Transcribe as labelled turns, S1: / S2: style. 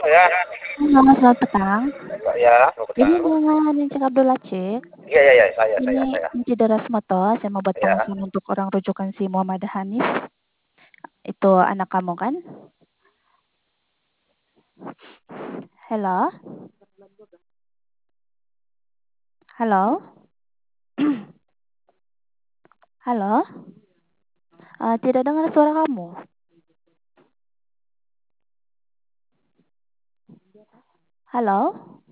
S1: Ya,
S2: Halo, selamat petang.
S1: Mbak, ya, selamat
S2: Ini
S1: petang.
S2: dengan Cik Abdul Lacik.
S1: Iya, iya, iya,
S2: Ini
S1: saya.
S2: Inci Darasmoto. Saya mau buat
S1: Ya,
S2: pengakuan untuk orang rujukan si Muhammad Hanif. Itu anak kamu kan? Halo? Halo? Halo? Tidak dengar suara kamu. Halo?